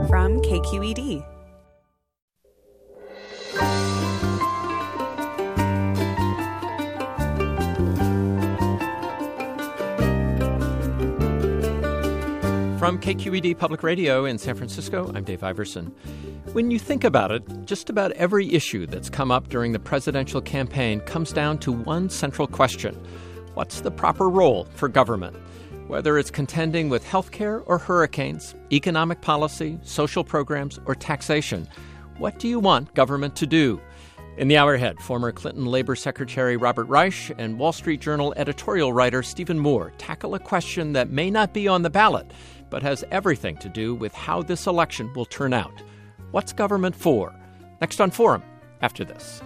from KQED. From KQED Public Radio in San Francisco, I'm Dave Iverson. When you think about it, just about every issue that's come up during the presidential campaign comes down to one central question. What's the proper role for government? Whether it's contending with healthcare or hurricanes, economic policy, social programs, or taxation, what do you want government to do? In the hour ahead, former Clinton Labor Secretary Robert Reich and Wall Street Journal editorial writer Stephen Moore tackle a question that may not be on the ballot, but has everything to do with how this election will turn out. What's government for? Next on Forum, after this.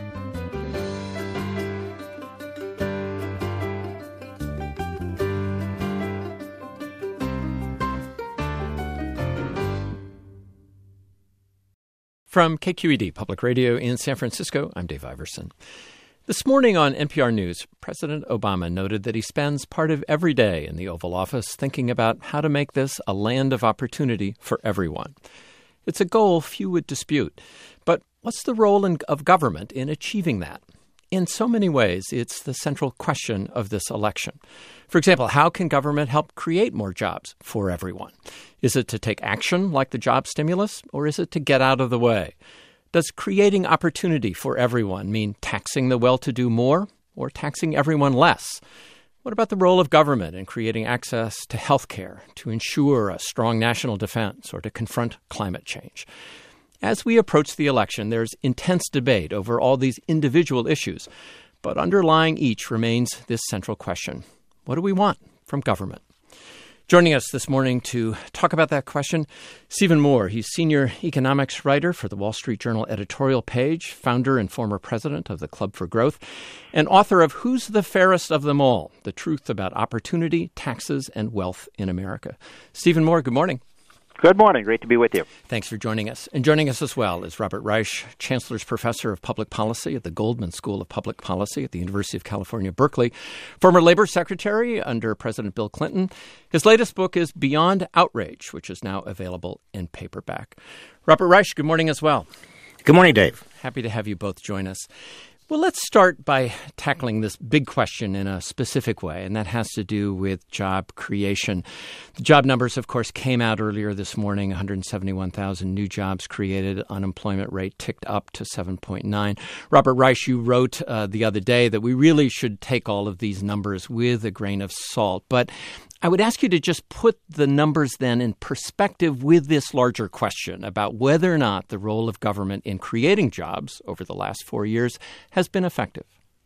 From KQED Public Radio in San Francisco, I'm Dave Iverson. This morning on NPR News, President Obama noted that he spends part of every day in the Oval Office thinking about how to make this a land of opportunity for everyone. It's a goal few would dispute. But what's the role of government in achieving that? In so many ways, it's the central question of this election. For example, how can government help create more jobs for everyone? Is it to take action like the job stimulus, or is it to get out of the way? Does creating opportunity for everyone mean taxing the well-to-do more or taxing everyone less? What about the role of government in creating access to health care, to ensure a strong national defense, or to confront climate change? As we approach the election, there's intense debate over all these individual issues, but underlying each remains this central question. What do we want from government? Joining us this morning to talk about that question, Stephen Moore. He's senior economics writer for the Wall Street Journal editorial page, founder and former president of the Club for Growth, and author of Who's the Fairest of Them All? The Truth About Opportunity, Taxes, and Wealth in America. Stephen Moore, good morning. Good morning. Great to be with you. Thanks for joining us. And joining us as well is Robert Reich, Chancellor's Professor of Public Policy at the Goldman School of Public Policy at the University of California, Berkeley, former Labor Secretary under President Bill Clinton. His latest book is Beyond Outrage, which is now available in paperback. Robert Reich, good morning as well. Good morning, Dave. Happy to have you both join us. Well, let's start by tackling this big question in a specific way, and that has to do with job creation. The job numbers, of course, came out earlier this morning, 171,000 new jobs created. Unemployment rate ticked up to 7.9. Robert Reich, you wrote the other day that we really should take all of these numbers with a grain of salt. But I would ask you to just put the numbers then in perspective with this larger question about whether or not the role of government in creating jobs over the last 4 years has been effective.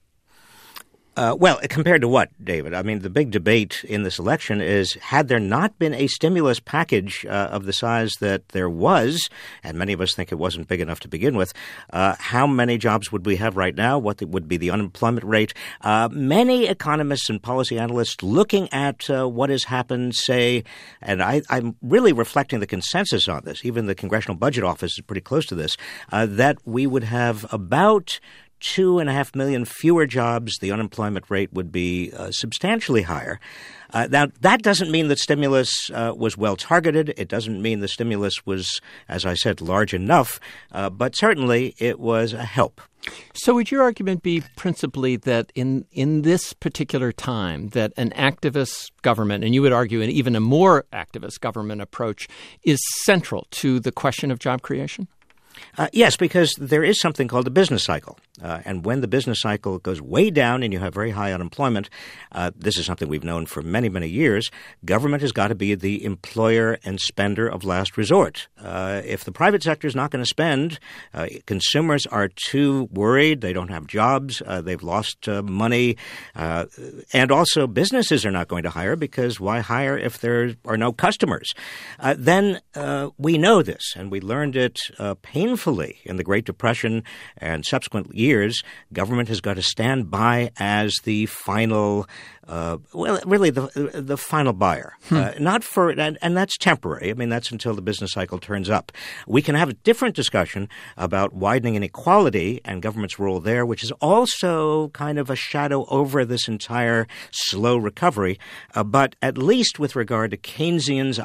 Well, compared to what, David? I mean, the big debate in this election is, had there not been a stimulus package of the size that there was, and many of us think it wasn't big enough to begin with, how many jobs would we have right now? What would be the unemployment rate? Many economists and policy analysts looking at what has happened say, and I'm really reflecting the consensus on this, even the Congressional Budget Office is pretty close to this, that we would have about 2.5 million fewer jobs. The unemployment rate would be substantially higher. Now, that doesn't mean that stimulus was well targeted. It doesn't mean the stimulus was, as I said, large enough. But certainly it was a help. So would your argument be principally that in this particular time that an activist government, and you would argue an even a more activist government approach, is central to the question of job creation? Yes, because there is something called the business cycle. And when the business cycle goes way down and you have very high unemployment, this is something we've known for many, many years, government has got to be the employer and spender of last resort. If the private sector is not going to spend, consumers are too worried. They don't have jobs. They've lost money. And also businesses are not going to hire because why hire if there are no customers? Then we know this, and we learned it painfully in the Great Depression and subsequent years years, government has got to stand by as the final, really the final buyer. Not for, and that's temporary. I mean, that's until the business cycle turns up. We can have a different discussion about widening inequality and government's role there, which is also kind of a shadow over this entire slow recovery. But at least with regard to Keynesian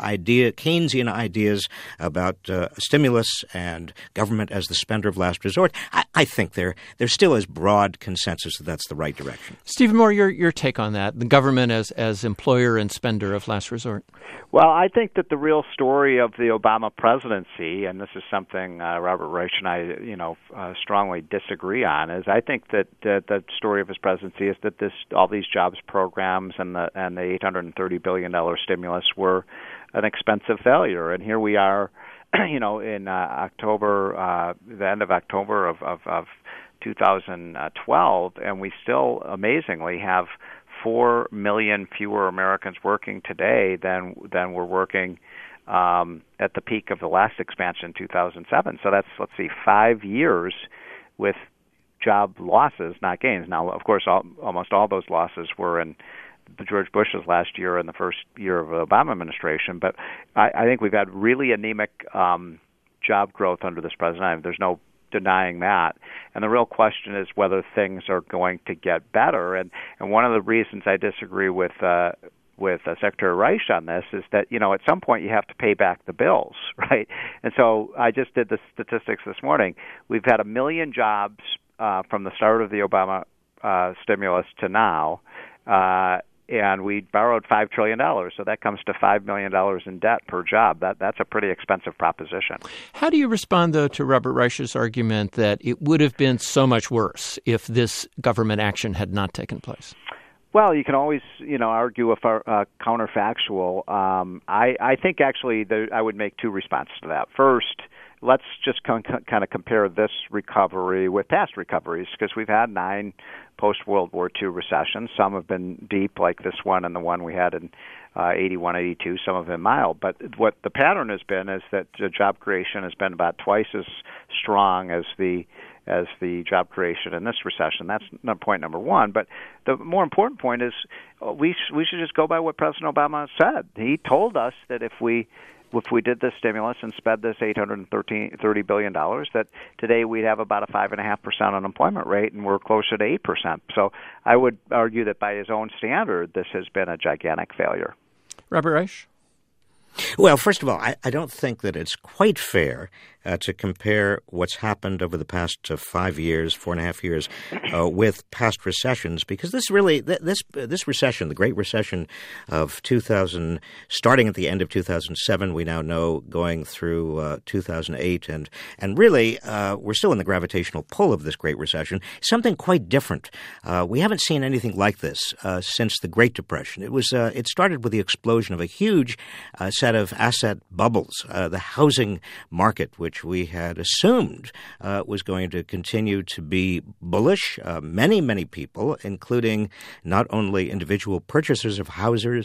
ideas about stimulus and government as the spender of last resort, I think there still is broad consensus that that's the right direction. Stephen Moore, your take on that, the government as employer and spender of last resort? Well, I think that the real story of the Obama presidency, and this is something Robert Reich and I, strongly disagree on, is I think that the story of his presidency is that all these jobs programs and the $830 billion stimulus were an expensive failure. And here we are, in October, the end of October of 2012, and we still amazingly have 4 million fewer Americans working today than were working at the peak of the last expansion in 2007. So that's, 5 years with job losses, not gains. Now, of course, almost all those losses were in George Bush's last year and the first year of the Obama administration. But I think we've had really anemic job growth under this president. There's no denying that. And the real question is whether things are going to get better. And one of the reasons I disagree with Secretary Reich on this is that, at some point you have to pay back the bills, right? And so I just did the statistics this morning. We've had 1 million jobs from the start of the Obama stimulus to now, and we borrowed $5 trillion, so that comes to $5 million in debt per job. That's a pretty expensive proposition. How do you respond, though, to Robert Reich's argument that it would have been so much worse if this government action had not taken place? Well, you can always, argue counterfactual. I think actually I would make two responses to that. First, let's just kind of compare this recovery with past recoveries, because we've had 9 post-World War II recessions. Some have been deep, like this one and the one we had in 81, 82. Some have been mild. But what the pattern has been is that job creation has been about twice as strong as the job creation in this recession. That's point number one. But the more important point is we should just go by what President Obama said. He told us that if we did this stimulus and spent this $830 billion, that today we'd have about a 5.5% unemployment rate, and we're closer to 8%. So I would argue that by his own standard, this has been a gigantic failure. Robert Reich? Well, first of all, I don't think that it's quite fair to compare what's happened over the past 5 years, 4.5 years, with past recessions, because this recession, the Great Recession of 2000, starting at the end of 2007, we now know going through 2008, and really we're still in the gravitational pull of this Great Recession, something quite different. We haven't seen anything like this since the Great Depression. It started with the explosion of a huge set of asset bubbles, the housing market, which we had assumed was going to continue to be bullish. Many people, including not only individual purchasers of housing,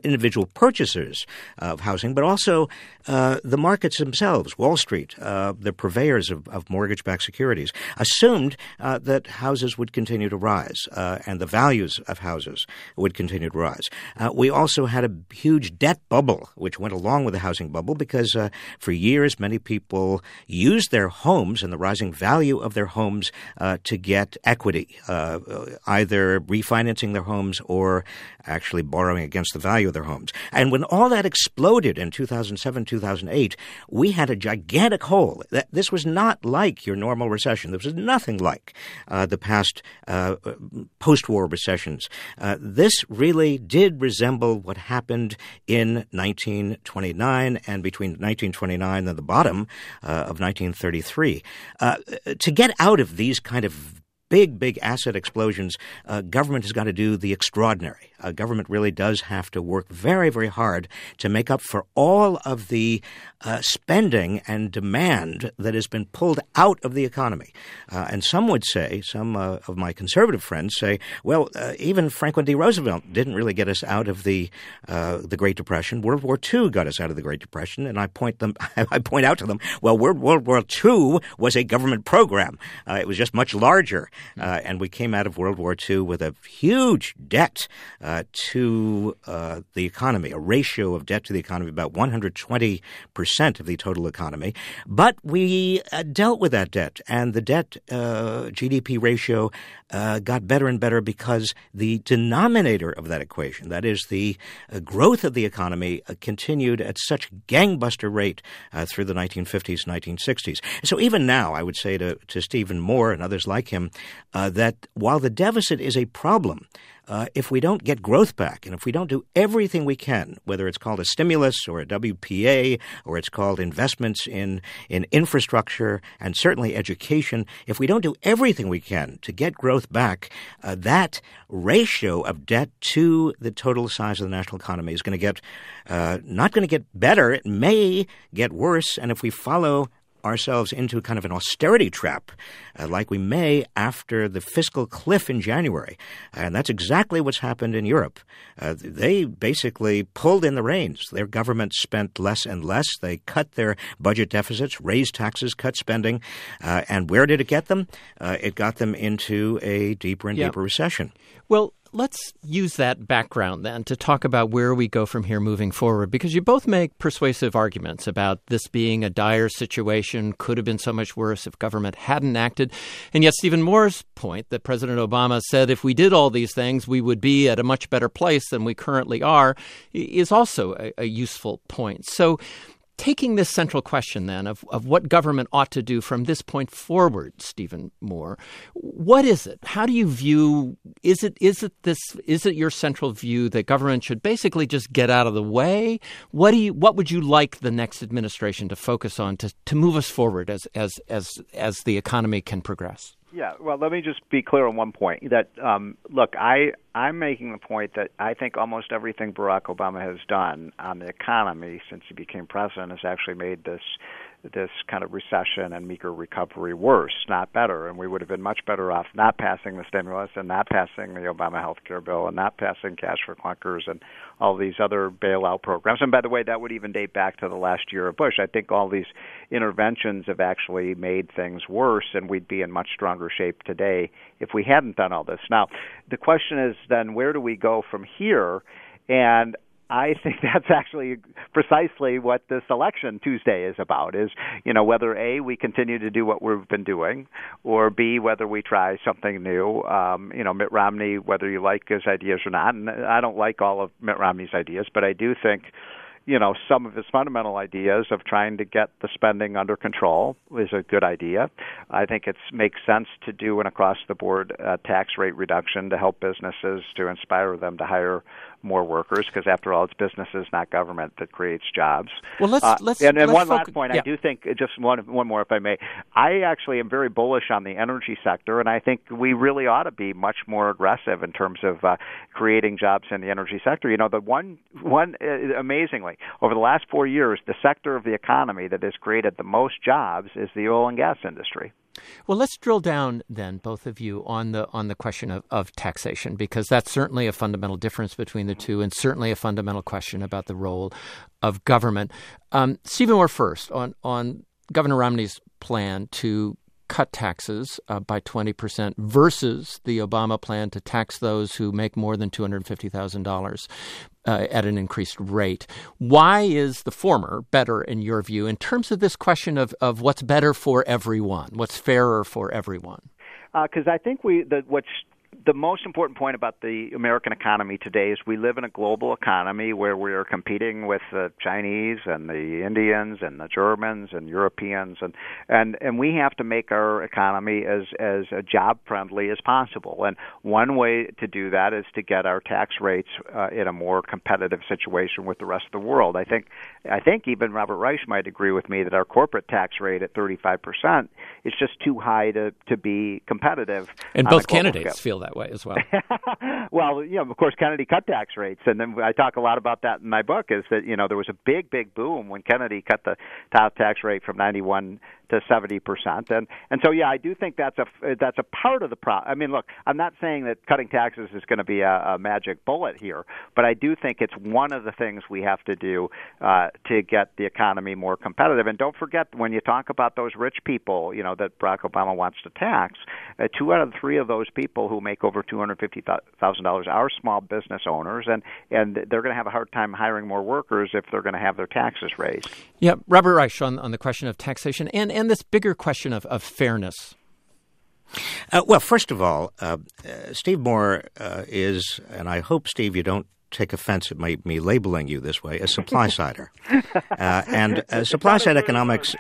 but also the markets themselves, Wall Street, the purveyors of mortgage-backed securities, assumed that houses would continue to rise and the values of houses would continue to rise. We also had a huge debt bubble, which went along with the housing bubble, because for years many people used their homes and the rising value of their homes to get equity, either refinancing their homes or actually borrowing against the value of their homes. And when all that exploded in 2007, 2008, we had a gigantic hole. This was not like your normal recession. This was nothing like the past post-war recessions. This really did resemble what happened in 1929 and between 1929 and the bottom of 1933. To get out of these kind of big asset explosions, government has got to do the extraordinary. Government really does have to work very, very hard to make up for all of the spending and demand that has been pulled out of the economy. And some would say, some of my conservative friends say, well, even Franklin D. Roosevelt didn't really get us out of the Great Depression. World War II got us out of the Great Depression. And I point out to them, well, World War II was a government program. It was just much larger. And we came out of World War II with a huge debt to the economy, a ratio of debt to the economy about 120% of the total economy. But we dealt with that debt, and the debt GDP ratio got better and better because the denominator of that equation, that is the growth of the economy, continued at such gangbuster rate through the 1950s, 1960s. So even now, I would say to Stephen Moore and others like him, that while the deficit is a problem, if we don't get growth back and if we don't do everything we can, whether it's called a stimulus or a WPA or it's called investments in infrastructure and certainly education, if we don't do everything we can to get growth back, that ratio of debt to the total size of the national economy is going to get not going to get better. It may get worse. And if we follow ourselves into kind of an austerity trap, like we may after the fiscal cliff in January. And that's exactly what's happened in Europe. They basically pulled in the reins. Their government spent less and less. They cut their budget deficits, raised taxes, cut spending. And where did it get them? It got them into a deeper and deeper recession. Well, let's use that background then to talk about where we go from here moving forward, because you both make persuasive arguments about this being a dire situation, could have been so much worse if government hadn't acted. And yet Stephen Moore's point that President Obama said if we did all these things, we would be at a much better place than we currently are is also a useful point. So taking this central question then of what government ought to do from this point forward, Stephen Moore, what is it? How do you view, is it your central view that government should basically just get out of the way? What would you like the next administration to focus on to move us forward as the economy can progress? Yeah, well, let me just be clear on one point. That look, I'm making the point that I think almost everything Barack Obama has done on the economy since he became president has actually made this kind of recession and meager recovery worse, not better. And we would have been much better off not passing the stimulus and not passing the Obama health care bill and not passing cash for clunkers and all these other bailout programs. And by the way, that would even date back to the last year of Bush. I think all these interventions have actually made things worse, and we'd be in much stronger shape today if we hadn't done all this. Now, the question is then, where do we go from here? And I think that's actually precisely what this election Tuesday is about, is, whether A, we continue to do what we've been doing, or B, whether we try something new. Mitt Romney, whether you like his ideas or not, and I don't like all of Mitt Romney's ideas, but I do think some of his fundamental ideas of trying to get the spending under control is a good idea. I think it makes sense to do an across-the-board tax rate reduction to help businesses, to inspire them to hire more workers, because after all, it's businesses, not government, that creates jobs. Well, let's one last point. Yeah. I do think, just one more, if I may. I actually am very bullish on the energy sector, and I think we really ought to be much more aggressive in terms of creating jobs in the energy sector. The one amazingly, over the last 4 years, the sector of the economy that has created the most jobs is the oil and gas industry. Well, let's drill down then, both of you, on the question of taxation, because that's certainly a fundamental difference between the two, and certainly a fundamental question about the role of government. Stephen Moore first, on Governor Romney's plan to cut taxes by 20% versus the Obama plan to tax those who make more than $250,000 at an increased rate. Why is the former better, in your view, in terms of this question of what's better for everyone, what's fairer for everyone? Because I think what's the most important point about the American economy today is we live in a global economy where we are competing with the Chinese and the Indians and the Germans and Europeans, and we have to make our economy as job friendly as possible. And one way to do that is to get our tax rates in a more competitive situation with the rest of the world. I think even Robert Reich might agree with me that our corporate tax rate at 35% is just too high to be competitive. And both candidates feel that way as well. Well, of course, Kennedy cut tax rates, and then I talk a lot about that in my book. Is that there was a big boom when Kennedy cut the top tax rate from 91 to 70%, and so I do think that's a part of the problem. I mean, look, I'm not saying that cutting taxes is going to be a magic bullet here, but I do think it's one of the things we have to do to get the economy more competitive. And don't forget, when you talk about those rich people, that Barack Obama wants to tax, 2 out of 3 of those people who make over $250,000 are small business owners, and they're going to have a hard time hiring more workers if they're going to have their taxes raised. Yeah, Robert Reich on the question of taxation and this bigger question of fairness. Well, first of all, Steve Moore is, and I hope, Steve, you don't take offense at me labeling you this way, a supply-sider. And supply-side economics...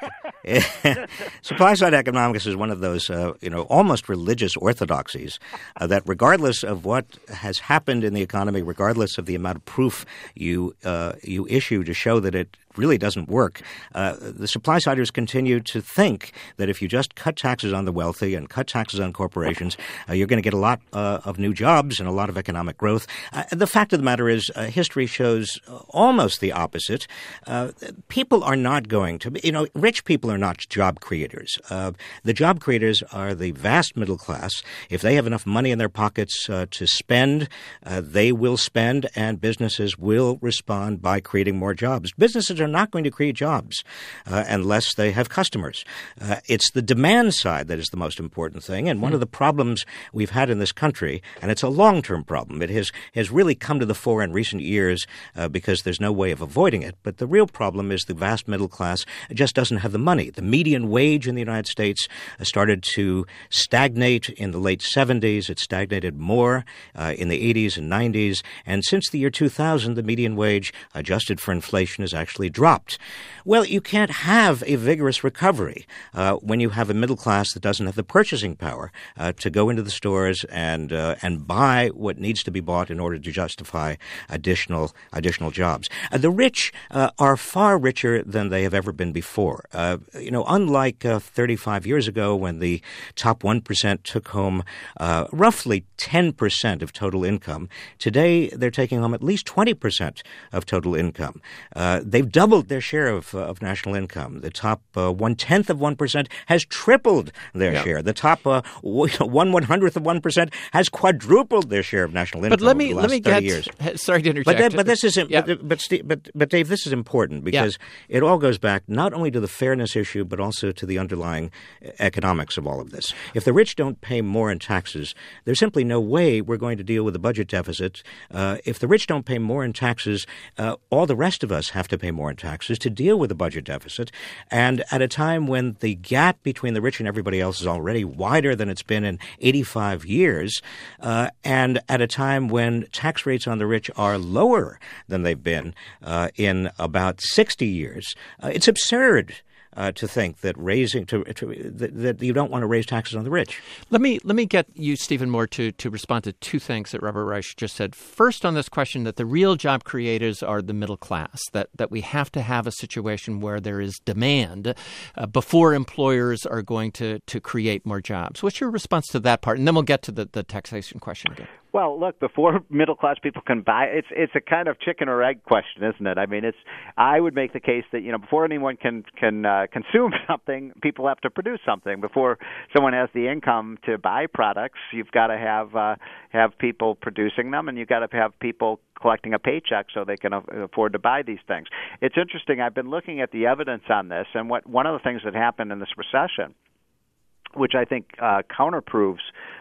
Supply-side economics is one of those, almost religious orthodoxies that regardless of what has happened in the economy, regardless of the amount of proof you issue to show that it really doesn't work, the supply-siders continue to think that if you just cut taxes on the wealthy and cut taxes on corporations, you're going to get a lot of new jobs and a lot of economic growth. The fact of the matter is history shows almost the opposite. People are not going to – rich people are not job creators. The job creators are the vast middle class. If they have enough money in their pockets to spend, they will spend, and businesses will respond by creating more jobs. Businesses are not going to create jobs unless they have customers. It's the demand side that is the most important thing, and one of the problems we've had in this country, and it's a long-term problem. It has really come to the fore in recent years because there's no way of avoiding it, but the real problem is the vast middle class just doesn't have the money. The median wage in the United States started to stagnate in the late 70s. It stagnated more in the 80s and 90s, and since the year 2000, the median wage, adjusted for inflation, has actually dropped. Well, you can't have a vigorous recovery when you have a middle class that doesn't have the purchasing power to go into the stores and buy what needs to be bought in order to justify additional jobs. The rich are far richer than they have ever been before. Unlike 35 years ago when the top 1% took home roughly 10% of total income, today they're taking home at least 20% of total income. They've doubled their share of national income. The top 1/10 of 1% has tripled their share. The top 1/100th of 1% has quadrupled their share of national income. But let me 30 years. Sorry to interject. But this is but Dave, this is important because it all goes back not only to the fairness issue but also to the underlying economics of all of this. If the rich don't pay more in taxes, there's simply no way we're going to deal with a budget deficit. If the rich don't pay more in taxes, all the rest of us have to pay more in taxes to deal with the budget deficit. And at a time when the gap between the rich and everybody else is already wider than it's been in 85 years, and at a time when tax rates on the rich are lower than they've been in about 60 years, it's absurd to think that that you don't want to raise taxes on the rich. Let me get you, Stephen Moore, to respond to two things that Robert Reich just said. First, on this question that the real job creators are the middle class, that we have to have a situation where there is demand before employers are going to create more jobs. What's your response to that part? And then we'll get to the taxation question again. Well, look, before middle-class people can buy, it's a kind of chicken or egg question, isn't it? I mean, I would make the case that, before anyone can consume something, people have to produce something. Before someone has the income to buy products, you've got to have people producing them, and you've got to have people collecting a paycheck so they can afford to buy these things. It's interesting. I've been looking at the evidence on this, and one of the things that happened in this recession, which I think counterproves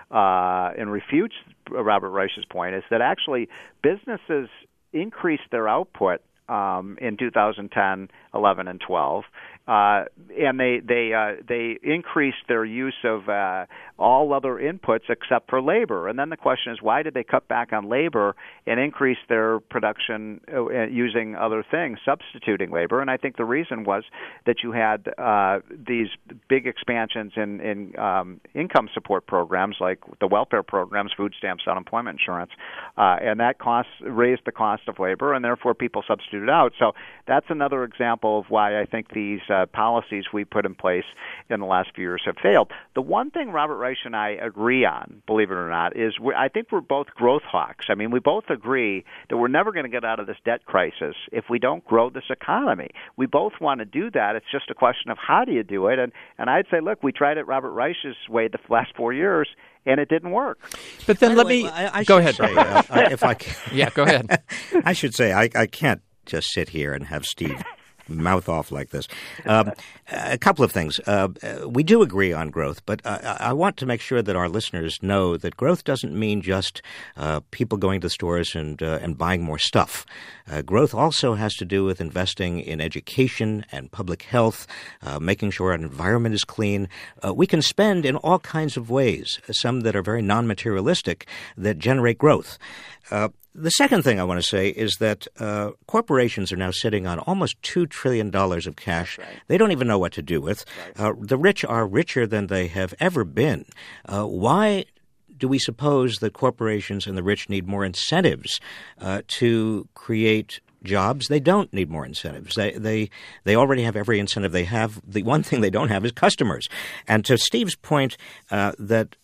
and refutes Robert Reich's point, is that actually businesses increased their output in 2010, 11, and 12. And they increased their use of all other inputs except for labor. And then the question is, why did they cut back on labor and increase their production using other things, substituting labor? And I think the reason was that you had these big expansions in income support programs like the welfare programs, food stamps, unemployment insurance, and that raised the cost of labor, and therefore people substituted out. So that's another example of why I think these policies we put in place in the last few years have failed. The one thing Robert Reich and I agree on, believe it or not, is I think we're both growth hawks. I mean, we both agree that we're never going to get out of this debt crisis if we don't grow this economy. We both want to do that. It's just a question of how do you do it. And I'd say, look, we tried it Robert Reich's way the last 4 years, and it didn't work. But then go ahead. Say, if I can, yeah, go ahead. I should say I can't just sit here and have Steve mouth off like this. A couple of things. We do agree on growth, but I want to make sure that our listeners know that growth doesn't mean just people going to stores and buying more stuff. Growth also has to do with investing in education and public health, making sure our environment is clean. We can spend in all kinds of ways, some that are very non-materialistic, that generate growth. The second thing I want to say is that corporations are now sitting on almost $2 trillion of cash. Right. They don't even know what to do with. Right. The rich are richer than they have ever been. Why do we suppose that corporations and the rich need more incentives to create jobs? They don't need more incentives. They already have every incentive they have. The one thing they don't have is customers. And to Steve's point that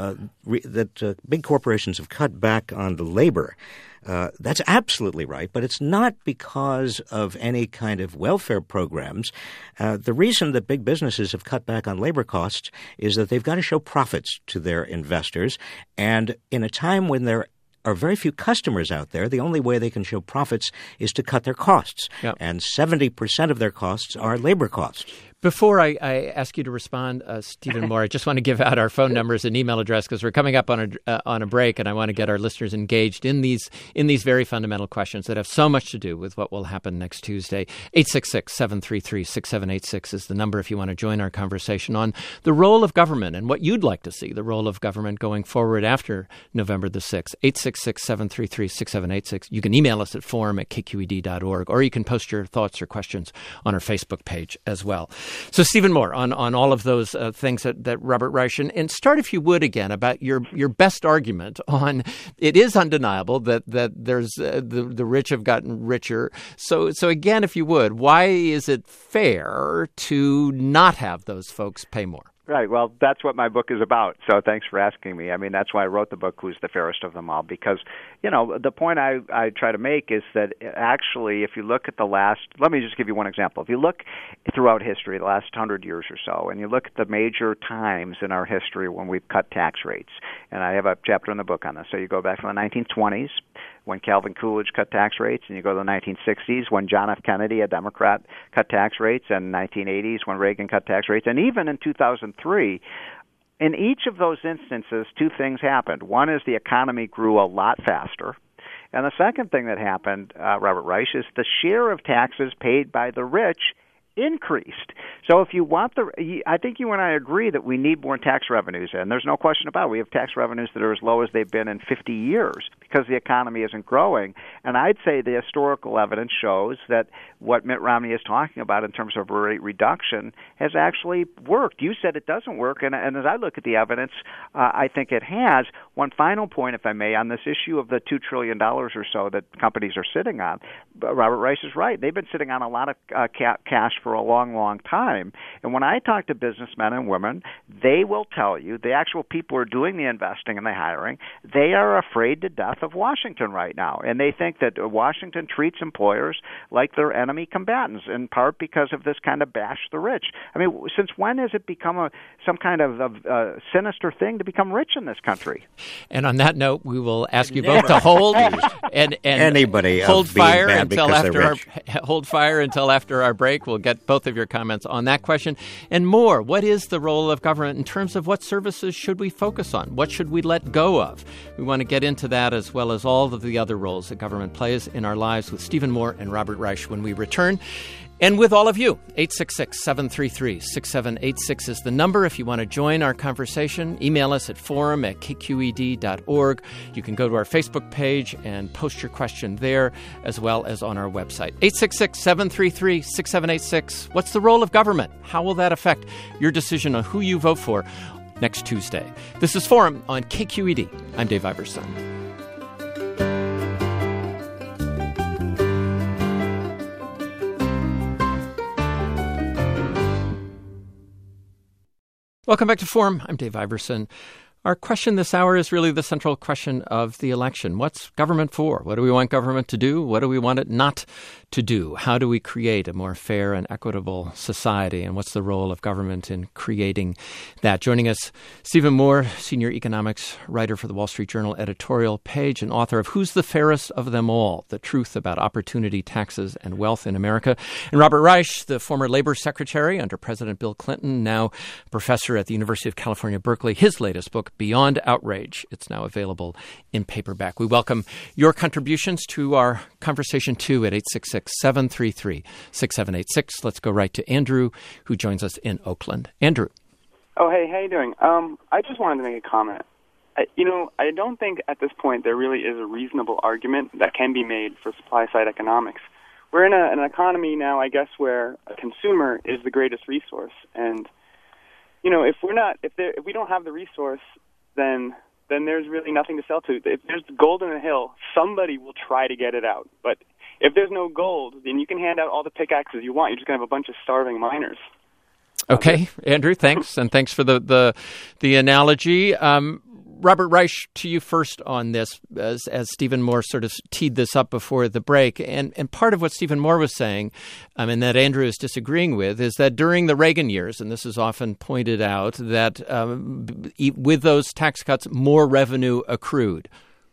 big corporations have cut back on the labor. That's absolutely right, but it's not because of any kind of welfare programs. The reason that big businesses have cut back on labor costs is that they've got to show profits to their investors, and in a time when there are very few customers out there, the only way they can show profits is to cut their costs, and 70% of their costs are labor costs. Before I ask you to respond, Stephen Moore, I just want to give out our phone numbers and email address because we're coming up on a break, and I want to get our listeners engaged in these very fundamental questions that have so much to do with what will happen next Tuesday. 866-733-6786 is the number if you want to join our conversation on the role of government and what you'd like to see, the role of government going forward after November the 6th. 866-733-6786. You can email us at forum@kqed.org, or you can post your thoughts or questions on our Facebook page as well. So, Stephen Moore, on all of those things that Robert Reich, and start, if you would, again, about your best argument on it is undeniable that there's the rich have gotten richer. So again, if you would, why is it fair to not have those folks pay more? Right. Well, that's what my book is about. So thanks for asking me. I mean, that's why I wrote the book, Who's the Fairest of Them All? Because, the point I try to make is that actually, if you look at let me just give you one example. If you look throughout history, the last 100 years or so, and you look at the major times in our history when we've cut tax rates, and I have a chapter in the book on this. So you go back from the 1920s, when Calvin Coolidge cut tax rates, and you go to the 1960s when John F. Kennedy, a Democrat, cut tax rates, and 1980s when Reagan cut tax rates, and even in 2003, in each of those instances, two things happened. One is the economy grew a lot faster, and the second thing that happened, Robert Reich, is the share of taxes paid by the rich increased. So if you want I think you and I agree that we need more tax revenues, and there's no question about it. We have tax revenues that are as low as they've been in 50 years because the economy isn't growing. And I'd say the historical evidence shows that what Mitt Romney is talking about in terms of rate reduction has actually worked. You said it doesn't work, and as I look at the evidence, I think it has. One final point, if I may, on this issue of the $2 trillion or so that companies are sitting on. Robert Reich is right. They've been sitting on a lot of cash for a long, long time. And when I talk to businessmen and women, they will tell you, the actual people who are doing the investing and the hiring, they are afraid to death of Washington right now. And they think that Washington treats employers like they're enemy combatants, in part because of this kind of bash the rich. I mean, since when has it become some kind of sinister thing to become rich in this country? And on that note, we will ask you both to hold and anybody hold fire until after our break. We'll get both of your comments on that question and more. What is the role of government in terms of what services should we focus on? What should we let go of? We want to get into that as as well as all of the other roles that government plays in our lives with Stephen Moore and Robert Reich when we return. And with all of you, 866-733-6786 is the number if you want to join our conversation. Email us at forum@kqed.org. You can go to our Facebook page and post your question there, as well as on our website. 866-733-6786. What's the role of government? How will that affect your decision on who you vote for next Tuesday? This is Forum on KQED. I'm Dave Iverson. Welcome back to Forum. I'm Dave Iverson. Our question this hour is really the central question of the election. What's government for? What do we want government to do? What do we want it not to do? How do we create a more fair and equitable society? And what's the role of government in creating that? Joining us, Stephen Moore, senior economics writer for the Wall Street Journal editorial page and author of Who's the Fairest of Them All? The Truth About Opportunity, Taxes, and Wealth in America. And Robert Reich, the former labor secretary under President Bill Clinton, now professor at the University of California, Berkeley. His latest book, Beyond Outrage. It's now available in paperback. We welcome your contributions to our conversation, too, at 866-733-6786. Let's go right to Andrew, who joins us in Oakland. Andrew. Oh, hey, how you doing? I just wanted to make a comment. I don't think at this point there really is a reasonable argument that can be made for supply-side economics. We're in an economy now, I guess, where a consumer is the greatest resource. And, if we don't have the resource, then there's really nothing to sell to. If there's gold in the hill, somebody will try to get it out. But if there's no gold, then you can hand out all the pickaxes you want. You're just going to have a bunch of starving miners. Okay, Andrew, thanks. And thanks for the analogy. Robert Reich, to you first on this, as Stephen Moore sort of teed this up before the break. And part of what Stephen Moore was saying, and that Andrew is disagreeing with, is that during the Reagan years, and this is often pointed out, that with those tax cuts, more revenue accrued.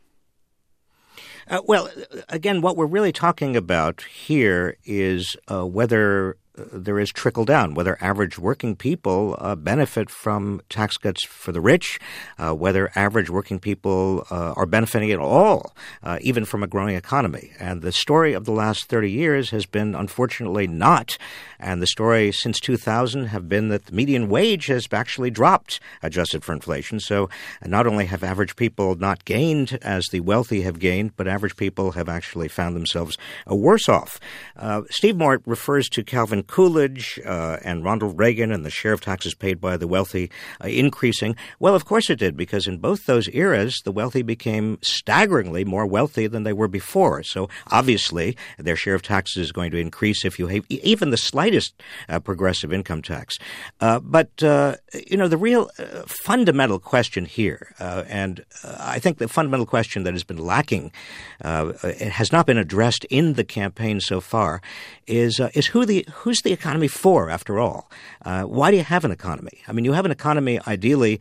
Well, again, what we're really talking about here is whether there is trickle down, whether average working people benefit from tax cuts for the rich, whether average working people are benefiting at all, even from a growing economy. And the story of the last 30 years has been, unfortunately, not. And the story since 2000 have been that the median wage has actually dropped, adjusted for inflation. So not only have average people not gained as the wealthy have gained, but average people have actually found themselves worse off. Steve Moore refers to Calvin Coolidge and Ronald Reagan and the share of taxes paid by the wealthy increasing. Well, of course it did, because in both those eras, the wealthy became staggeringly more wealthy than they were before. So obviously, their share of taxes is going to increase if you have even the slightest progressive income tax. But the real fundamental question here, and I think the fundamental question that has been lacking, it has not been addressed in the campaign so far, is who's the economy for, after all? Why do you have an economy? I mean, you have an economy ideally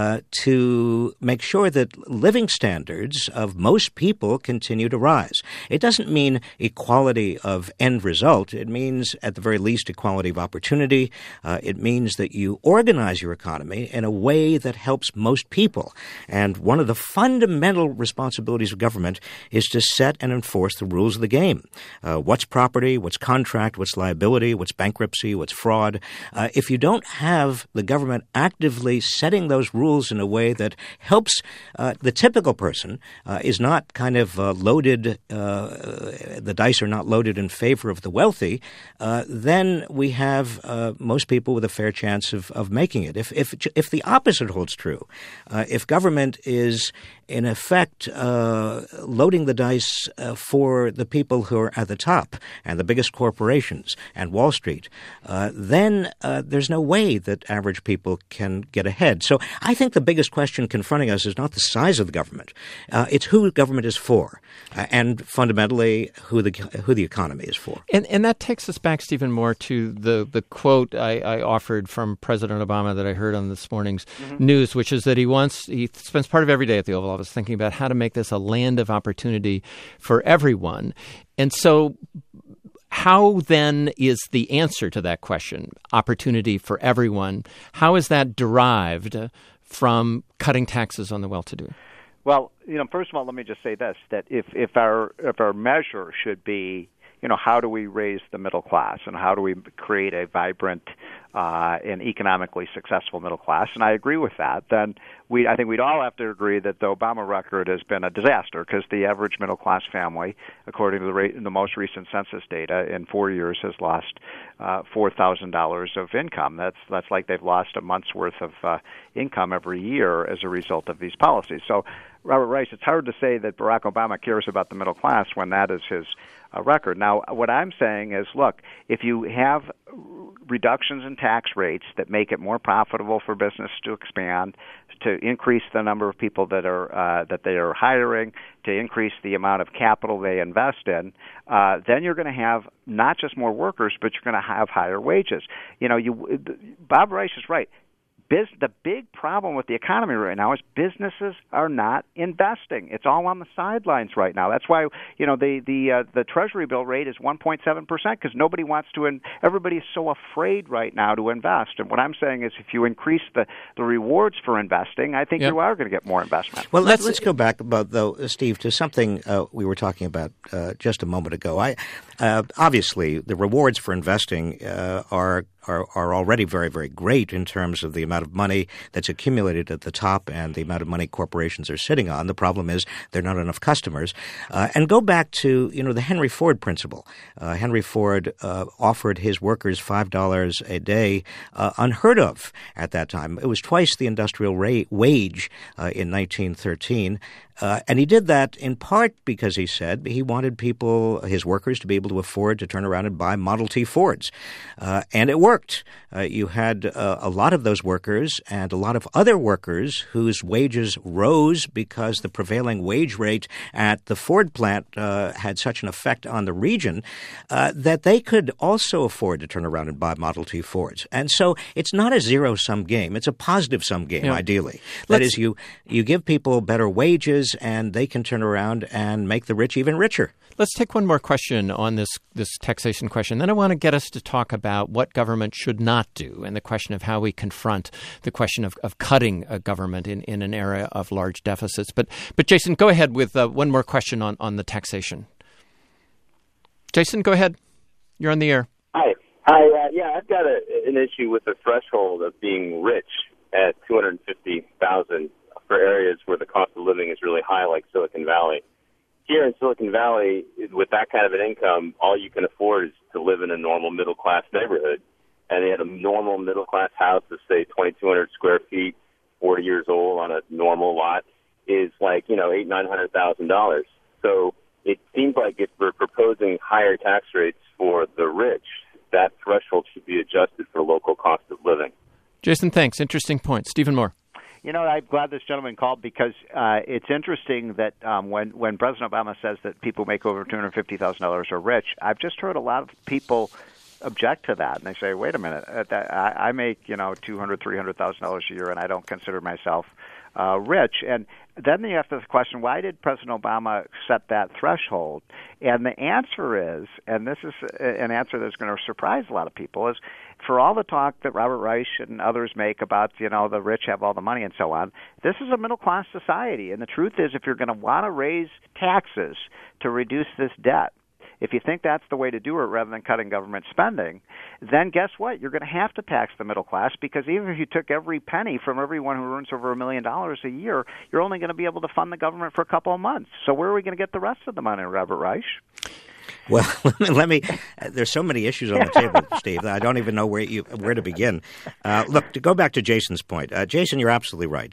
to make sure that living standards of most people continue to rise. It doesn't mean equality of end result. It means, at the very least, equality of opportunity. It means that you organize your economy in a way that helps most people. And one of the fundamental responsibilities of government is to set and enforce the rules of the game. What's property, what's contract, what's liability, what's bankruptcy, what's fraud. If you don't have the government actively setting those rules in a way that helps the typical person, is not kind of loaded, the dice are not loaded in favor of the wealthy, then we have most people with a fair chance of making it. If the opposite holds true, if government is in effect loading the dice for the people who are at the top and the biggest corporations and Wall Street, then there's no way that average people can get ahead. So I think the biggest question confronting us is not the size of the government. It's who government is for, and fundamentally who the economy is for. And that takes us back, Stephen Moore, to the quote I offered from President Obama that I heard on this morning's news, which is that he spends part of every day at the Oval Office thinking about how to make this a land of opportunity for everyone. And so how then is the answer to that question, opportunity for everyone, how is that derived from cutting taxes on the well-to-do? Well, first of all, let me just say this: that if our measure should be, how do we raise the middle class, and how do we create a vibrant and economically successful middle class, and I agree with that, then I think we'd all have to agree that the Obama record has been a disaster, because the average middle class family, according to the most recent census data, in 4 years has lost $4,000 of income. That's like they've lost a month's worth of income every year as a result of these policies. So, Robert Reich, it's hard to say that Barack Obama cares about the middle class when that is his record. Now, what I'm saying is, look, if you have reductions in tax rates that make it more profitable for business to expand, to increase the number of people that they are hiring, to increase the amount of capital they invest in, then you're going to have not just more workers, but you're going to have higher wages. Bob Reich is right. The big problem with the economy right now is businesses are not investing. It's all on the sidelines right now. That's why the Treasury bill rate is 1.7% because nobody wants to. Everybody is so afraid right now to invest. And what I'm saying is, if you increase the rewards for investing, I think you are going to get more investment. Well, let's go back, Steve, to something we were talking about just a moment ago. Obviously, the rewards for investing are already very, very great in terms of the amount of money that's accumulated at the top and the amount of money corporations are sitting on. The problem is there are not enough customers. And go back to, the Henry Ford principle. Henry Ford offered his workers $5 a day, unheard of at that time. It was twice the industrial wage in 1913. And he did that in part because he said he wanted his workers, to be able to afford to turn around and buy Model T Fords. And it worked. You had a lot of those workers and a lot of other workers whose wages rose because the prevailing wage rate at the Ford plant had such an effect on the region that they could also afford to turn around and buy Model T Fords. And so it's not a zero-sum game. It's a positive-sum game, ideally. That is, you give people better wages and they can turn around and make the rich even richer. Let's take one more question on this taxation question. Then I want to get us to talk about what government should not do and the question of how we confront the question of cutting a government in an era of large deficits. But Jason, go ahead with one more question on the taxation. Jason, go ahead. You're on the air. Hi. Yeah, I've got an issue with the threshold of being rich at $250,000 for areas where the cost of living is really high, like Silicon Valley. Here in Silicon Valley, with that kind of an income, all you can afford is to live in a normal middle-class neighborhood. And they had a normal middle-class house of, say, 2,200 square feet, 40 years old on a normal lot, is like, $800,000-$900,000. So it seems like if we're proposing higher tax rates for the rich, that threshold should be adjusted for local cost of living. Jason, thanks. Interesting point. Stephen Moore. I'm glad this gentleman called because it's interesting that when President Obama says that people make over $250,000 are rich, I've just heard a lot of people object to that, and they say, "Wait a minute, I make $200,000, $300,000 a year, and I don't consider myself rich." And then you have to ask the question, why did President Obama set that threshold? And the answer is, and this is an answer that's going to surprise a lot of people, is for all the talk that Robert Reich and others make about, the rich have all the money and so on, this is a middle-class society. And the truth is, if you're going to want to raise taxes to reduce this debt, if you think that's the way to do it rather than cutting government spending, then guess what? You're going to have to tax the middle class because even if you took every penny from everyone who earns over $1 million a year, you're only going to be able to fund the government for a couple of months. So where are we going to get the rest of the money, Robert Reich? Well, there's so many issues on the table, Steve, that I don't even know where to begin. Look, to go back to Jason's point, Jason, you're absolutely right.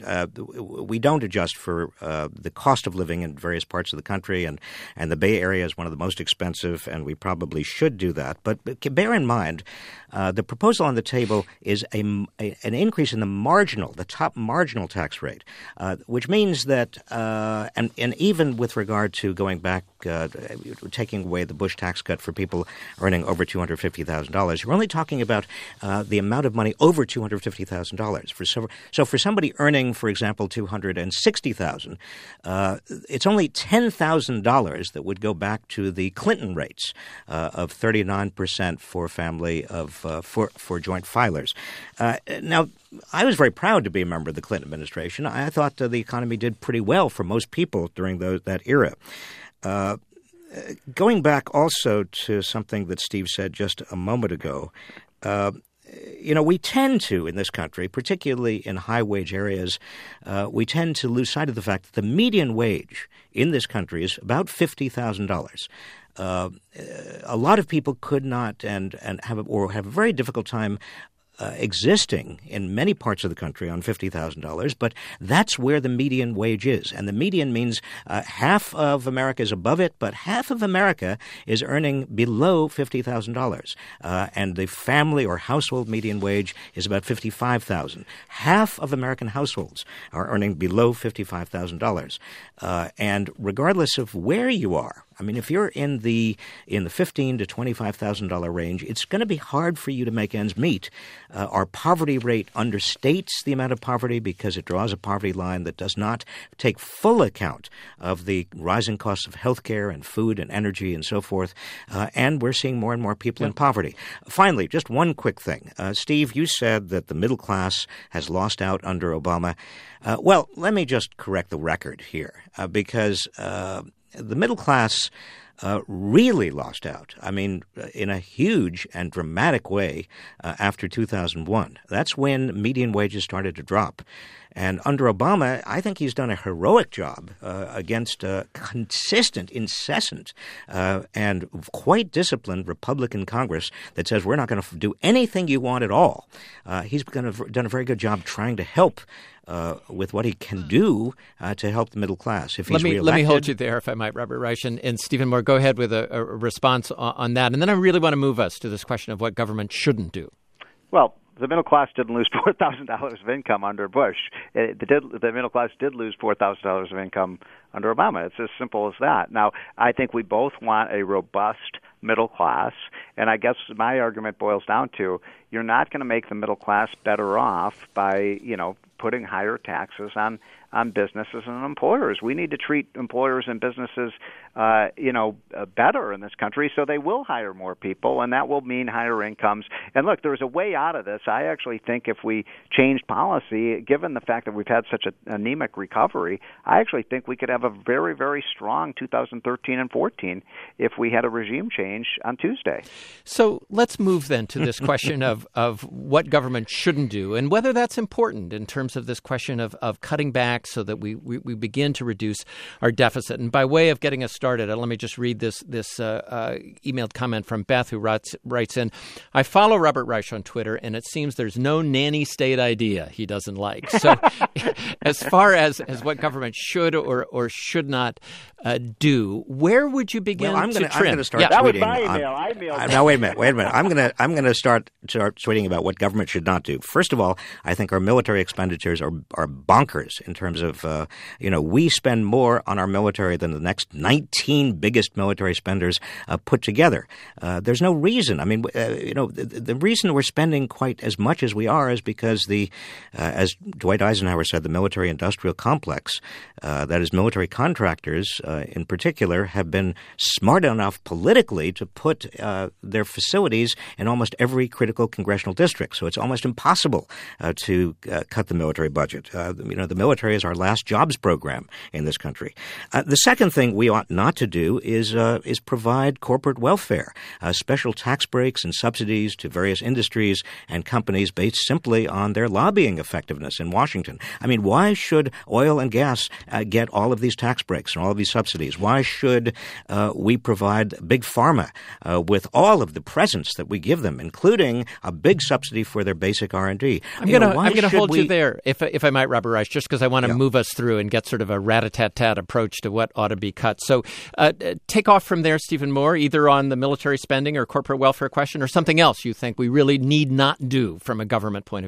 We don't adjust for the cost of living in various parts of the country, and the Bay Area is one of the most expensive, and we probably should do that. But bear in mind, the proposal on the table is an increase in the top marginal tax rate, which means that, and even with regard to going back, taking away the Bush tax cut for people earning over $250,000. You're only talking about the amount of money over $250,000. So for somebody earning, for example, $260,000, it's only $10,000 that would go back to the Clinton rates of 39% for family of for joint filers. Now, I was very proud to be a member of the Clinton administration. I thought the economy did pretty well for most people during that era. Going back also to something that Steve said just a moment ago, we tend to, in this country, particularly in high-wage areas, we tend to lose sight of the fact that the median wage in this country is about $50,000. A lot of people could not and have a very difficult time existing in many parts of the country on $50,000, but that's where the median wage is. And the median means half of America is above it, but half of America is earning below $50,000. And the family or household median wage is about $55,000. Half of American households are earning below $55,000. And regardless of where you are, I mean, if you're in the $15,000 to $25,000 range, it's going to be hard for you to make ends meet. Our poverty rate understates the amount of poverty because it draws a poverty line that does not take full account of the rising costs of health care and food and energy and so forth. And we're seeing more and more people in poverty. Finally, just one quick thing. Steve, you said that the middle class has lost out under Obama. Well, let me just correct the record here because the middle class really lost out. I mean, in a huge and dramatic way after 2001. That's when median wages started to drop. And under Obama, I think he's done a heroic job against a consistent, incessant, and quite disciplined Republican Congress that says we're not going to do anything you want at all. He's done a very good job trying to help with what he can do to help the middle class. If he's reelected. Let me hold you there, if I might, Robert Reich. And Stephen Moore, go ahead with a response on that. And then I really want to move us to this question of what government shouldn't do. Well, the middle class didn't lose $4,000 of income under Bush. The middle class did lose $4,000 of income under Obama. It's as simple as that. Now, I think we both want a robust middle class, and I guess my argument boils down to you're not going to make the middle class better off by, putting higher taxes on businesses and employers. We need to treat employers and businesses, better in this country so they will hire more people, and that will mean higher incomes. And look, there's a way out of this. I actually think if we changed policy, given the fact that we've had such an anemic recovery, I actually think we could have a very, very strong 2013 and 14 if we had a regime change on Tuesday. So let's move then to this question of what government shouldn't do and whether that's important in terms of this question of cutting back so that we begin to reduce our deficit. And by way of getting us started, let me just read this emailed comment from Beth, who writes in, I follow Robert Reich on Twitter, and it seems there's no nanny state idea he doesn't like. So as far as what government should or should not do, where would you begin to trim? I'm going to start tweeting. That was my email. Now, wait a minute. I'm going to start tweeting about what government should not do. First of all, I think our military expenditures are bonkers in terms of, we spend more on our military than the next 19 biggest military spenders put together. There's no reason. I mean, the reason we're spending quite as much as we are is because as Dwight Eisenhower said, the military-industrial complex, that is military contractors in particular, have been smart enough politically to put their facilities in almost every critical congressional district. So it's almost impossible to cut the military budget. The military is our last jobs program in this country. The second thing we ought not to do is provide corporate welfare, special tax breaks and subsidies to various industries and companies based simply on their lobbying effectiveness in Washington. I mean, why should oil and gas get all of these tax breaks and all of these subsidies? Why should we provide Big Pharma with all of the presents that we give them, including a big subsidy for their basic R&D? I'm going to hold you there, if I might, Robert Reich, just because I want to move us through and get sort of a rat-a-tat-tat approach to what ought to be cut. So take off from there, Stephen Moore, either on the military spending or corporate welfare question or something else you think we really need not do from a government point of view.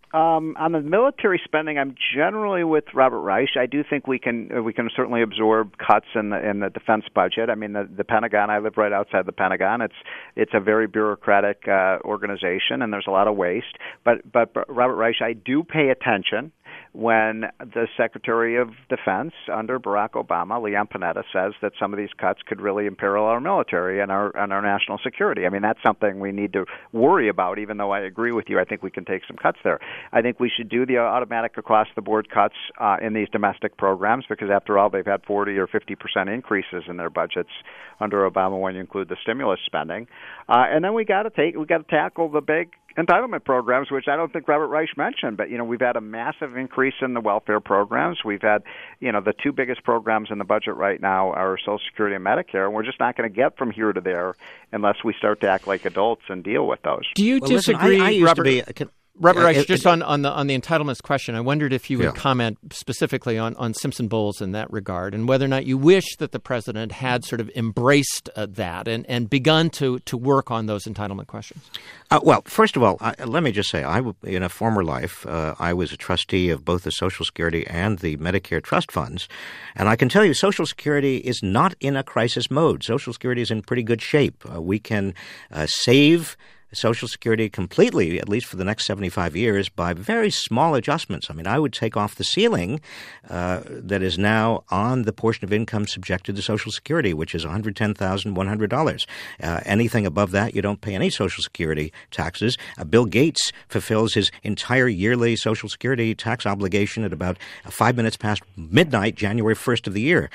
On the military spending, I'm generally with Robert Reich. I do think we can certainly absorb cuts in the defense budget. I mean, the Pentagon. I live right outside the Pentagon. It's a very bureaucratic organization, and there's a lot of waste. But Robert Reich, I do pay attention when the Secretary of Defense under Barack Obama, Leon Panetta, says that some of these cuts could really imperil our military and our national security. I mean, that's something we need to worry about, even though I agree with you. I think we can take some cuts there. I think we should do the automatic across-the-board cuts in these domestic programs because, after all, they've had 40 or 50% increases in their budgets under Obama when you include the stimulus spending. And then we got to tackle the big entitlement programs, which I don't think Robert Reich mentioned, but we've had a massive increase in the welfare programs. We've had the two biggest programs in the budget right now are Social Security and Medicare, and we're just not going to get from here to there unless we start to act like adults and deal with those. Do you disagree, listen, I used Robert? To be, Robert Reich, just on the entitlements question, I wondered if you would comment specifically on Simpson Bowles in that regard, and whether or not you wish that the president had sort of embraced that and begun to work on those entitlement questions. Well, first of all, let me just say, in a former life, I was a trustee of both the Social Security and the Medicare trust funds, and I can tell you Social Security is not in a crisis mode. Social Security is in pretty good shape. We can save Social Security completely, at least for the next 75 years, by very small adjustments. I mean, I would take off the ceiling that is now on the portion of income subjected to Social Security, which is $110,100. Anything above that, you don't pay any Social Security taxes. Bill Gates fulfills his entire yearly Social Security tax obligation at about 5 minutes past midnight, January 1st of the year.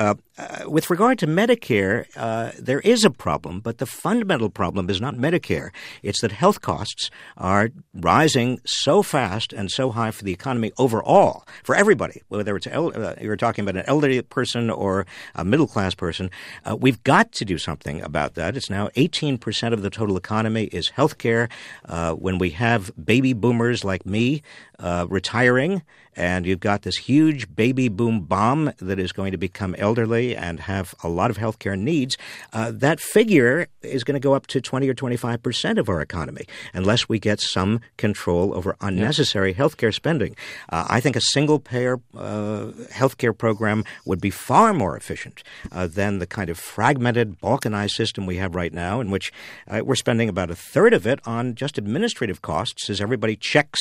With regard to Medicare, there is a problem, but the fundamental problem is not Medicare. It's that health costs are rising so fast and so high for the economy overall, for everybody, whether it's you're talking about an elderly person or a middle-class person. We've got to do something about that. It's now 18% of the total economy is health care. When we have baby boomers like me retiring, and you've got this huge baby boom bomb that is going to become elderly and have a lot of health care needs, that figure is going to go up to 20 or 25% of our economy unless we get some control over unnecessary health care spending. I think a single-payer health care program would be far more efficient than the kind of fragmented, balkanized system we have right now, in which we're spending about a third of it on just administrative costs as everybody checks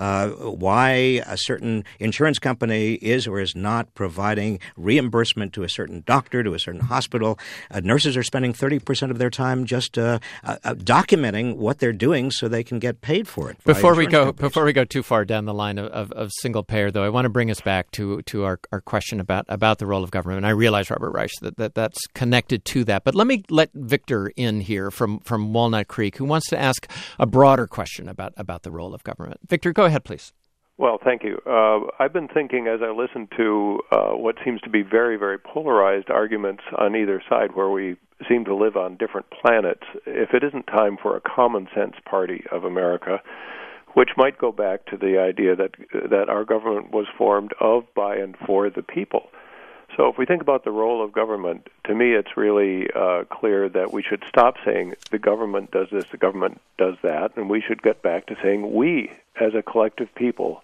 why a certain insurance company is or is not providing reimbursement to a certain doctor, to a certain hospital. Nurses are spending 30% of their time just documenting what they're doing so they can get paid for it. Before we go too far down the line of single payer, though, I want to bring us back to our question about the role of government. And I realize, Robert Reich, that's connected to that. But let me let Victor in here from Walnut Creek, who wants to ask a broader question about the role of government. Victor, go ahead, please. Well, thank you. I've been thinking as I listen to what seems to be very, very polarized arguments on either side, where we seem to live on different planets, if it isn't time for a common sense party of America, which might go back to the idea that our government was formed of, by, and for the people. So if we think about the role of government, to me it's really clear that we should stop saying the government does this, the government does that, and we should get back to saying we, as a collective people,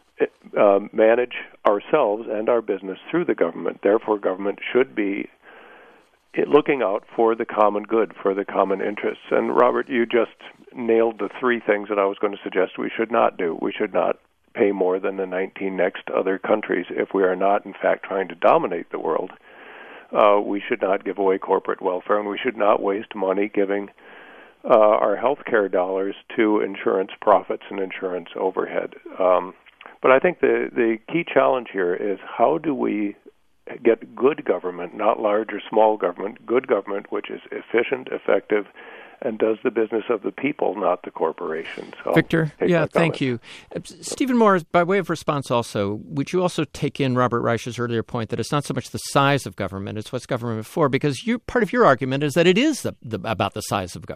manage ourselves and our business through the government. Therefore, government should be looking out for the common good, for the common interests. And Robert, you just nailed the three things that I was going to suggest we should not do. We should not pay more than the 19 next other countries if we are not, in fact, trying to dominate the world. We should not give away corporate welfare, and we should not waste money giving our health care dollars to insurance profits and insurance overhead. But I think the key challenge here is how do we get good government, not large or small government, good government which is efficient, effective, and does the business of the people, not the corporations. So Victor, thank you. Stephen Moore, by way of response also, would you also take in Robert Reich's earlier point that it's not so much the size of government, it's what's government for, because part of your argument is that it is about the size of government.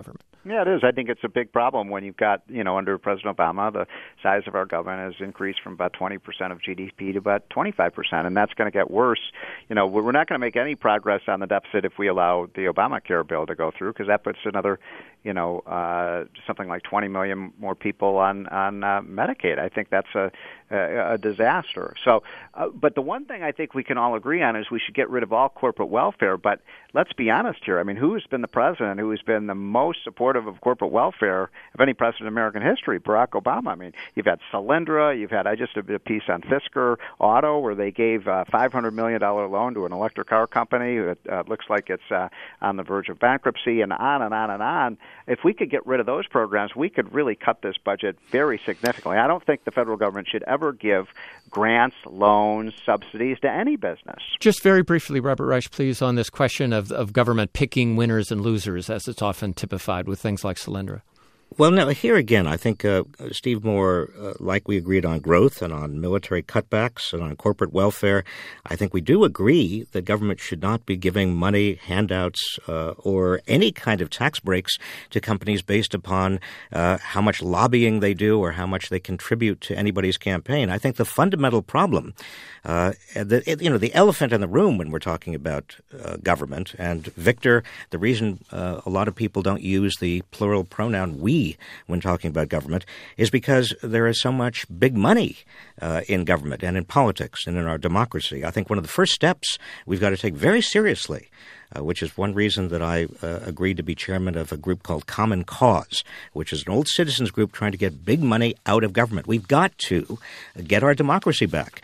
Yeah, it is. I think it's a big problem when you've got, under President Obama, the size of our government has increased from about 20% of GDP to about 25%, and that's going to get worse. We're not going to make any progress on the deficit if we allow the Obamacare bill to go through, because that puts another, something like 20 million more people on Medicaid. I think that's a disaster. So, but the one thing I think we can all agree on is we should get rid of all corporate welfare. But let's be honest here. I mean, who's been the president who has been the most supportive of corporate welfare of any president in American history? Barack Obama. I mean, you've had Solyndra. I just did a piece on Fisker Auto where they gave a $500 million loan to an electric car company. It looks like it's on the verge of bankruptcy, and on and on and on. If we could get rid of those programs, we could really cut this budget very significantly. I don't think the federal government should ever give grants, loans, subsidies to any business. Just very briefly, Robert Reich, please, on this question of government picking winners and losers, as it's often typified with things like Solyndra. Well, now, here again, I think Steve Moore, like we agreed on growth and on military cutbacks and on corporate welfare, I think we do agree that government should not be giving money, handouts, or any kind of tax breaks to companies based upon how much lobbying they do or how much they contribute to anybody's campaign. I think the fundamental problem, the elephant in the room when we're talking about government, and Victor, the reason a lot of people don't use the plural pronoun we when talking about government is because there is so much big money in government and in politics and in our democracy. I think one of the first steps we've got to take very seriously, which is one reason that I agreed to be chairman of a group called Common Cause, which is an old citizens group trying to get big money out of government. We've got to get our democracy back.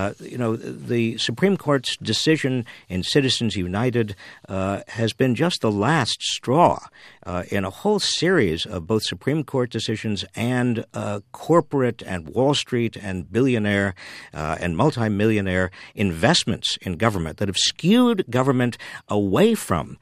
The Supreme Court's decision in Citizens United has been just the last straw in a whole series of both Supreme Court decisions and corporate and Wall Street and billionaire and multimillionaire investments in government that have skewed government away from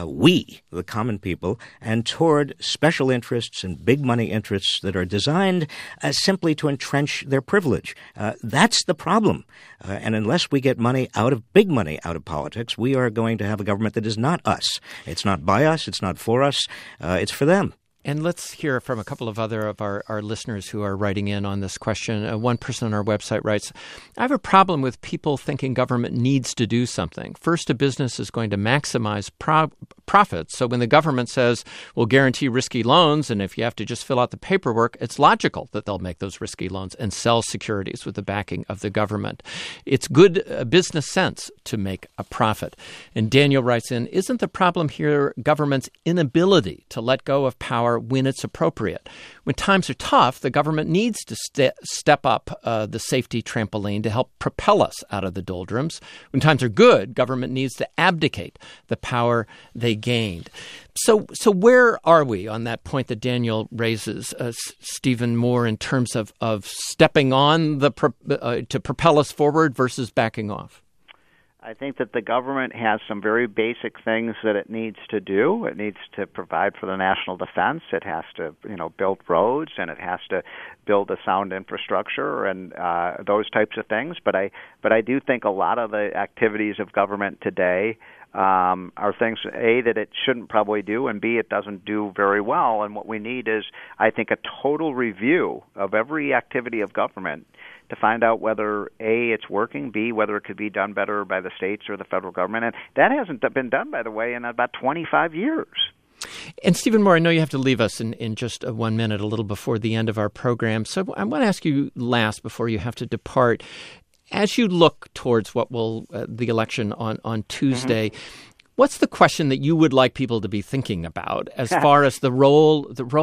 we, the common people, and toward special interests and big money interests that are designed simply to entrench their privilege. That's the problem. And unless we get big money out of politics, we are going to have a government that is not us. It's not by us. It's not for us. It's for them. And let's hear from a couple of other of our listeners who are writing in on this question. One person on our website writes, I have a problem with people thinking government needs to do something. First, a business is going to maximize profits. So when the government says we'll guarantee risky loans, and if you have to just fill out the paperwork, it's logical that they'll make those risky loans and sell securities with the backing of the government. It's good business sense to make a profit. And Daniel writes in, isn't the problem here government's inability to let go of power when it's appropriate? When times are tough, the government needs to step up the safety trampoline to help propel us out of the doldrums. When times are good, government needs to abdicate the power they gained. So where are we on that point that Daniel raises, Stephen Moore, in terms of stepping on to propel us forward versus backing off? I think that the government has some very basic things that it needs to do. It needs to provide for the national defense. It has to, build roads, and it has to build a sound infrastructure and those types of things. But I do think a lot of the activities of government today are things, A, that it shouldn't probably do, and B, it doesn't do very well. And what we need is, I think, a total review of every activity of government to find out whether, A, it's working, B, whether it could be done better by the states or the federal government. And that hasn't been done, by the way, in about 25 years. And Stephen Moore, I know you have to leave us in just 1 minute, a little before the end of our program. So I want to ask you last, before you have to depart, as you look towards what will the election on Tuesday, what's the question that you would like people to be thinking about as far as the role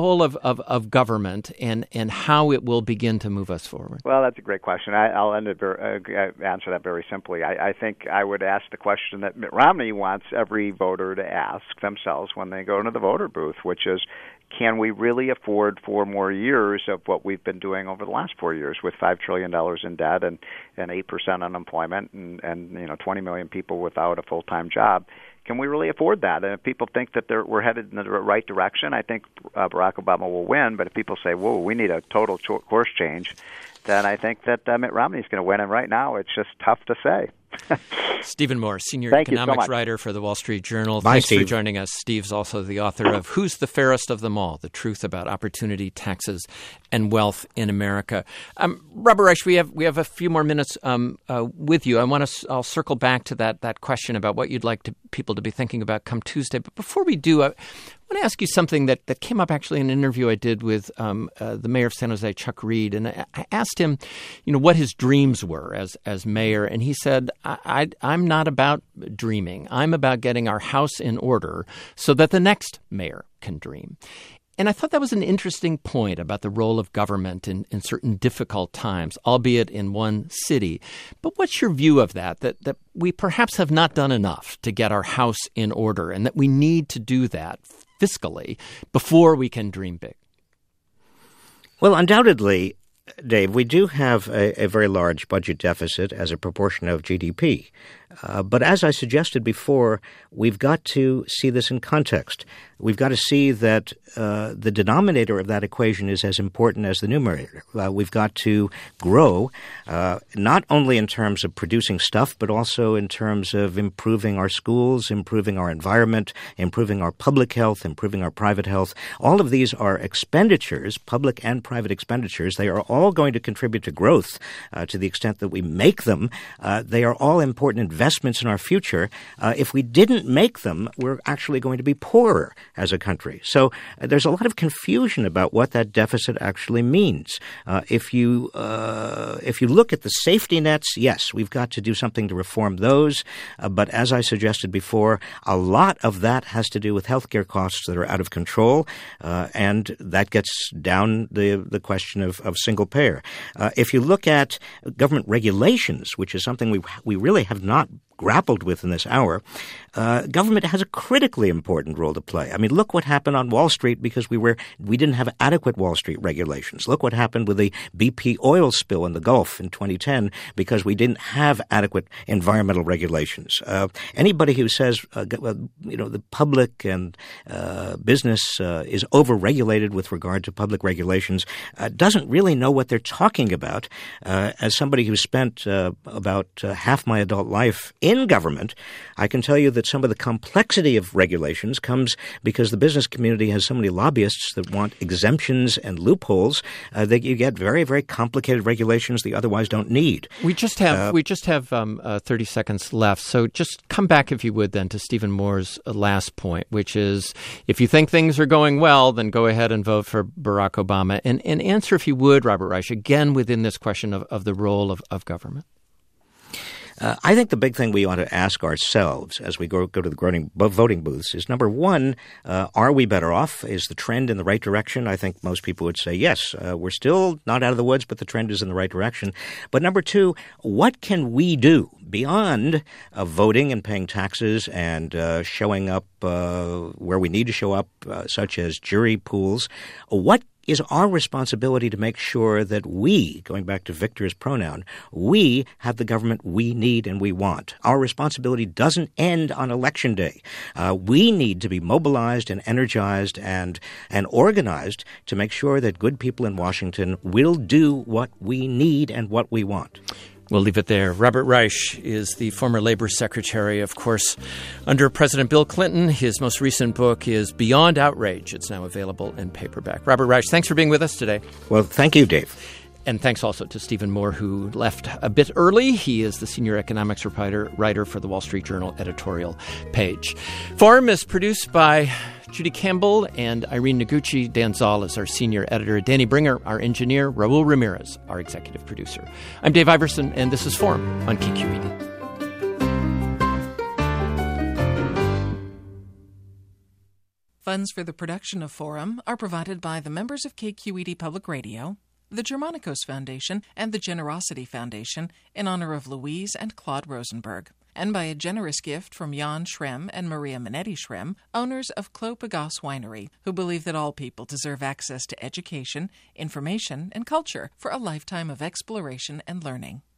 of government and how it will begin to move us forward? Well, that's a great question. I'll answer that very simply. I think I would ask the question that Mitt Romney wants every voter to ask themselves when they go into the voter booth, which is, can we really afford 4 more years of what we've been doing over the last 4 years with $5 trillion in debt and 8% unemployment and 20 million people without a full-time job? Can we really afford that? And if people think that we're headed in the right direction, I think Barack Obama will win. But if people say, whoa, we need a total course change, then I think that Mitt Romney is going to win. And right now, it's just tough to say. Stephen Moore, senior Thank you so economics much. writer for the Wall Street Journal. Bye, Thanks Steve. for joining us. Steve's also the author of Who's the Fairest of Them All? The Truth About Opportunity, Taxes, and Wealth in America. Robert Reich, we have a few more minutes with you. I'll circle back to that question about what you'd like people to be thinking about come Tuesday. But before we do, I want to ask you something that came up actually in an interview I did with the mayor of San Jose, Chuck Reed, and I asked him, what his dreams were as mayor, and he said, "I'm not about dreaming. I'm about getting our house in order so that the next mayor can dream." And I thought that was an interesting point about the role of government in certain difficult times, albeit in one city. But what's your view of that we perhaps have not done enough to get our house in order and that we need to do that fiscally before we can dream big? Well, undoubtedly, Dave, we do have a very large budget deficit as a proportion of GDP. But as I suggested before, we've got to see this in context. We've got to see that the denominator of that equation is as important as the numerator. We've got to grow, not only in terms of producing stuff, but also in terms of improving our schools, improving our environment, improving our public health, improving our private health. All of these are expenditures, public and private expenditures. They are all going to contribute to growth to the extent that we make them. They are all important investments in our future. If we didn't make them, we're actually going to be poorer as a country. So there's a lot of confusion about what that deficit actually means. If you look at the safety nets, yes, we've got to do something to reform those. But as I suggested before, a lot of that has to do with healthcare costs that are out of control, and that gets down the question of single payer. If you look at government regulations, which is something we really have not grappled with in this hour, government has a critically important role to play. I mean, look what happened on Wall Street because we didn't have adequate Wall Street regulations. Look what happened with the BP oil spill in the Gulf in 2010 because we didn't have adequate environmental regulations. Anybody who says, the public and business is overregulated with regard to public regulations doesn't really know what they're talking about. As somebody who spent about half my adult life in government, I can tell you that some of the complexity of regulations comes because the business community has so many lobbyists that want exemptions and loopholes that you get very, very complicated regulations that you otherwise don't need. We just have 30 seconds left. So just come back, if you would, then to Stephen Moore's last point, which is if you think things are going well, then go ahead and vote for Barack Obama. And answer, if you would, Robert Reich, again within this question of the role of government. I think the big thing we ought to ask ourselves as we go to the voting booths is, number one, are we better off? Is the trend in the right direction? I think most people would say yes. We're still not out of the woods, but the trend is in the right direction. But number two, what can we do beyond voting and paying taxes and showing up where we need to show up, such as jury pools? What is our responsibility to make sure that we, going back to Victor's pronoun, we have the government we need and we want. Our responsibility doesn't end on Election Day. We need to be mobilized and energized and organized to make sure that good people in Washington will do what we need and what we want. We'll leave it there. Robert Reich is the former Labor Secretary, of course, under President Bill Clinton. His most recent book is Beyond Outrage. It's now available in paperback. Robert Reich, thanks for being with us today. Well, thank you, Dave. And thanks also to Stephen Moore, who left a bit early. He is the senior economics writer for the Wall Street Journal editorial page. Forum is produced by Judy Campbell and Irene Noguchi. Dan Zoll is our senior editor. Danny Bringer, our engineer. Raul Ramirez, our executive producer. I'm Dave Iverson, and this is Forum on KQED. Funds for the production of Forum are provided by the members of KQED Public Radio, the Germanicos Foundation, and the Generosity Foundation in honor of Louise and Claude Rosenberg, and by a generous gift from Jan Schrem and Maria Minetti Schrem, owners of Clos Pegase Winery, who believe that all people deserve access to education, information, and culture for a lifetime of exploration and learning.